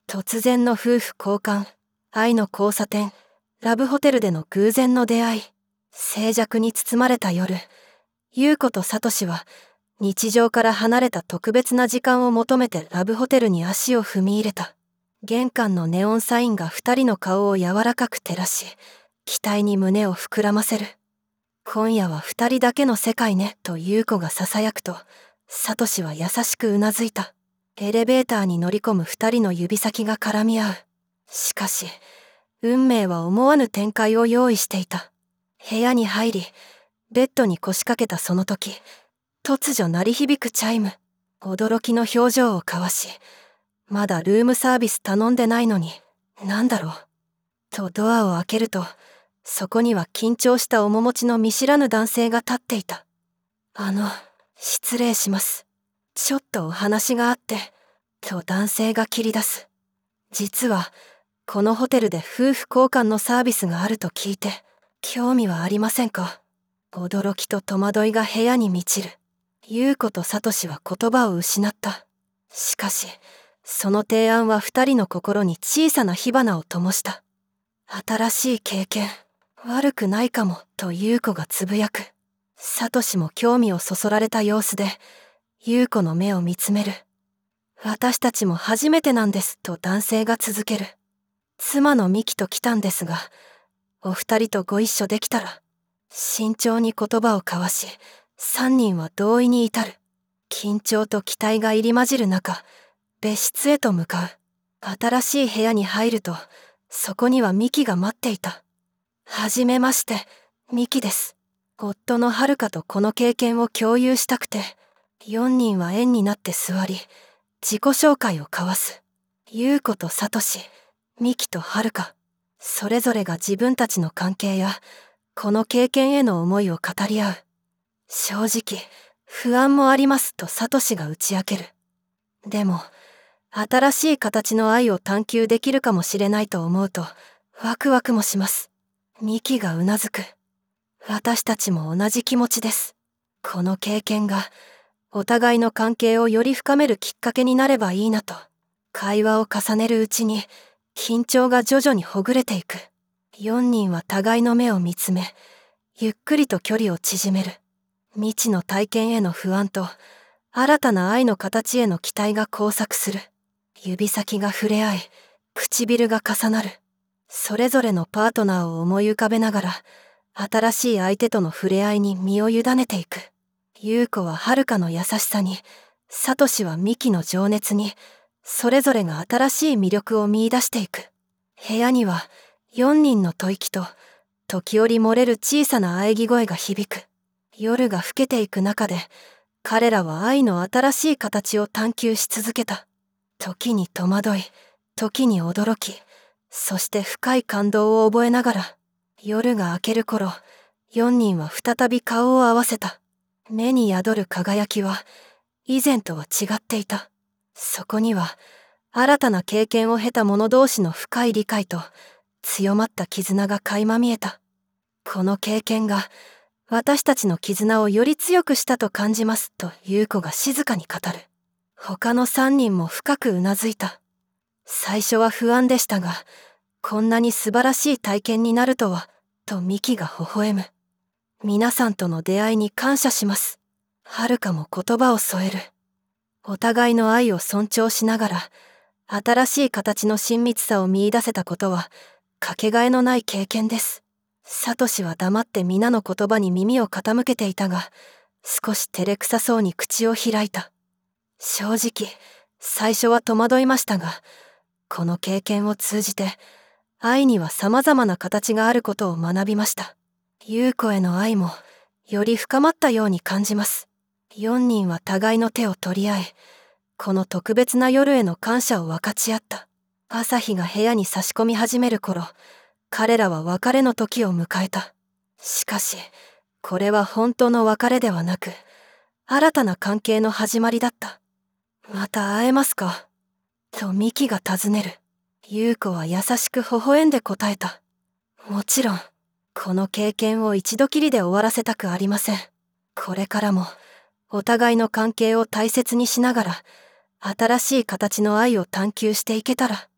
突然の夫婦交換、愛の交差点、ラブホテルでの偶然の出会い、静寂に包まれた夜、優子とサトシは日常から離れた特別な時間を求めてラブホテルに足を踏み入れた。玄関のネオンサインが二人の顔を柔らかく照らし、期待に胸を膨らませる。今夜は二人だけの世界ね、と優子が囁くと、サトシは優しくうなずいた。エレベーターに乗り込む二人の指先が絡み合う。しかし、運命は思わぬ展開を用意していた。部屋に入り、ベッドに腰掛けたその時、突如鳴り響くチャイム。驚きの表情を交わし、まだルームサービス頼んでないのに、なんだろう。とドアを開けると、そこには緊張した面持ちの見知らぬ男性が立っていた。失礼します。ちょっとお話があって、と男性が切り出す。実は、このホテルで夫婦交換のサービスがあると聞いて、興味はありませんか？驚きと戸惑いが部屋に満ちる。優子とサトシは言葉を失った。しかし、その提案は二人の心に小さな火花を灯した。新しい経験、悪くないかも、と優子がつぶやく。サトシも興味をそそられた様子で、優子の目を見つめる。私たちも初めてなんです、と男性が続ける。妻のミキと来たんですが、お二人とご一緒できたら。慎重に言葉を交わし、三人は同意に至る。緊張と期待が入り混じる中、別室へと向かう。新しい部屋に入ると、そこにはミキが待っていた。はじめまして、ミキです。夫のはるかとこの経験を共有したくて、4人は円になって座り、自己紹介を交わす。優子とサトシ、ミキとはるか、それぞれが自分たちの関係や、この経験への思いを語り合う。正直、不安もありますとサトシが打ち明ける。でも、新しい形の愛を探求できるかもしれないと思うと、ワクワクもします。ミキがうなずく。私たちも同じ気持ちです。この経験が、お互いの関係をより深めるきっかけになればいいなと。会話を重ねるうちに、緊張が徐々にほぐれていく。4人は互いの目を見つめ、ゆっくりと距離を縮める。未知の体験への不安と、新たな愛の形への期待が交錯する。指先が触れ合い、唇が重なる。それぞれのパートナーを思い浮かべながら、新しい相手との触れ合いに身を委ねていく。優子ははるかの優しさに、サトシはミキの情熱に、それぞれが新しい魅力を見出していく。部屋には、4人の吐息と、時折漏れる小さな喘ぎ声が響く。夜が更けていく中で、彼らは愛の新しい形を探求し続けた。時に戸惑い、時に驚き、そして深い感動を覚えながら、夜が明ける頃、4人は再び顔を合わせた。目に宿る輝きは、以前とは違っていた。そこには、新たな経験を経た者同士の深い理解と、強まった絆が垣間見えた。この経験が、私たちの絆をより強くしたと感じます、と優子が静かに語る。他の3人も深くうなずいた。最初は不安でしたが、こんなに素晴らしい体験になるとは、とミキが微笑む。皆さんとの出会いに感謝します。はるかも言葉を添える。お互いの愛を尊重しながら、新しい形の親密さを見出せたことは、かけがえのない経験です。サトシは黙って皆の言葉に耳を傾けていたが、少し照れくさそうに口を開いた。正直、最初は戸惑いましたが、この経験を通じて、愛には様々な形があることを学びました。優子への愛も、より深まったように感じます。4人は互いの手を取り合い、この特別な夜への感謝を分かち合った。朝日が部屋に差し込み始める頃、彼らは別れの時を迎えた。しかし、これは本当の別れではなく、新たな関係の始まりだった。また会えますか？とミキが尋ねる。優子は優しく微笑んで答えた。もちろん、この経験を一度きりで終わらせたくありません。これからも、お互いの関係を大切にしながら、新しい形の愛を探求していけたら、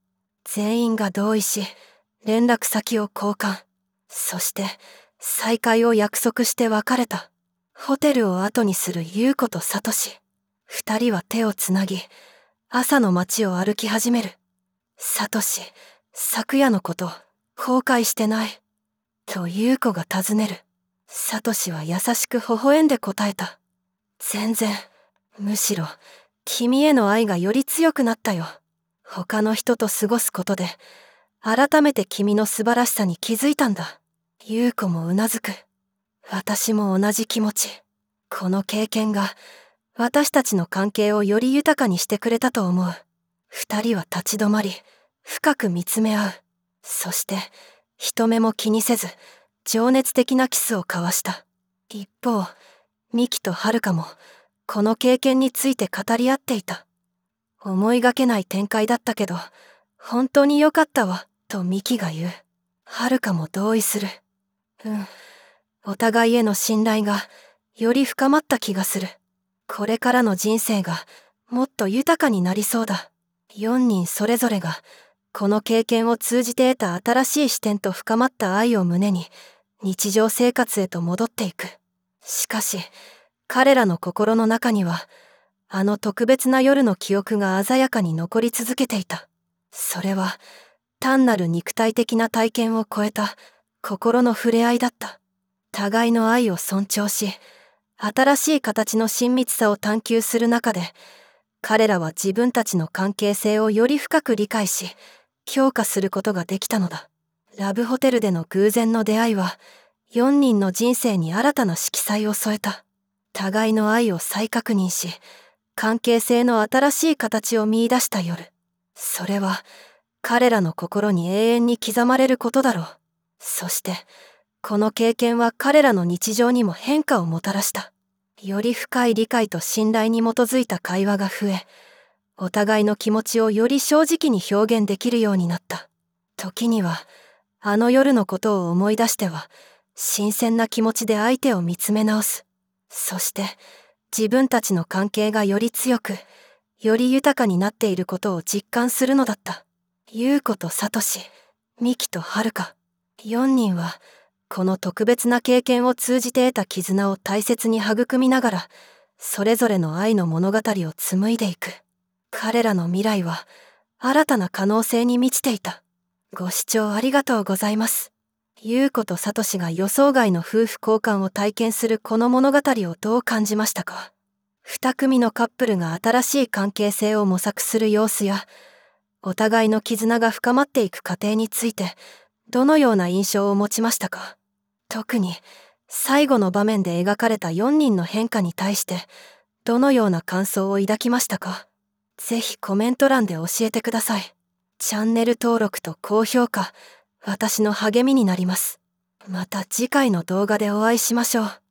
全員が同意し、連絡先を交換。そして、再会を約束して別れた。ホテルを後にする優子とサトシ。二人は手をつなぎ、朝の街を歩き始める。サトシ、昨夜のこと、後悔してない。と優子が尋ねる。サトシは優しく微笑んで答えた。全然。むしろ、君への愛がより強くなったよ。他の人と過ごすことで、改めて君の素晴らしさに気づいたんだ。優子もうなずく。私も同じ気持ち。この経験が、私たちの関係をより豊かにしてくれたと思う。二人は立ち止まり、深く見つめ合う。そして、人目も気にせず、情熱的なキスを交わした。一方、ミキとハルカも、この経験について語り合っていた。思いがけない展開だったけど、本当に良かったわ、とミキが言う。ハルカも同意する。お互いへの信頼が、より深まった気がする。これからの人生が、もっと豊かになりそうだ。4人それぞれが、この経験を通じて得た新しい視点と深まった愛を胸に、日常生活へと戻っていく。しかし、彼らの心の中には、あの特別な夜の記憶が鮮やかに残り続けていた。それは、単なる肉体的な体験を超えた、心の触れ合いだった。互いの愛を尊重し、新しい形の親密さを探求する中で、彼らは自分たちの関係性をより深く理解し、強化することができたのだ。ラブホテルでの偶然の出会いは、4人の人生に新たな色彩を添えた。互いの愛を再確認し、関係性の新しい形を見出した夜。それは、彼らの心に永遠に刻まれることだろう。そして、この経験は彼らの日常にも変化をもたらした。より深い理解と信頼に基づいた会話が増え、お互いの気持ちをより正直に表現できるようになった。時には、あの夜のことを思い出しては、新鮮な気持ちで相手を見つめ直す。そして、自分たちの関係がより強く、より豊かになっていることを実感するのだった。優子とサトシ、ミキとハルカ、4人は、この特別な経験を通じて得た絆を大切に育みながら、それぞれの愛の物語を紡いでいく。彼らの未来は、新たな可能性に満ちていた。ご視聴ありがとうございます。優子とサトシが予想外の夫婦交換を体験するこの物語をどう感じましたか？二組のカップルが新しい関係性を模索する様子や、お互いの絆が深まっていく過程について、どのような印象を持ちましたか？特に、最後の場面で描かれた4人の変化に対して、どのような感想を抱きましたか？ぜひコメント欄で教えてください。チャンネル登録と高評価、私の励みになります。また次回の動画でお会いしましょう。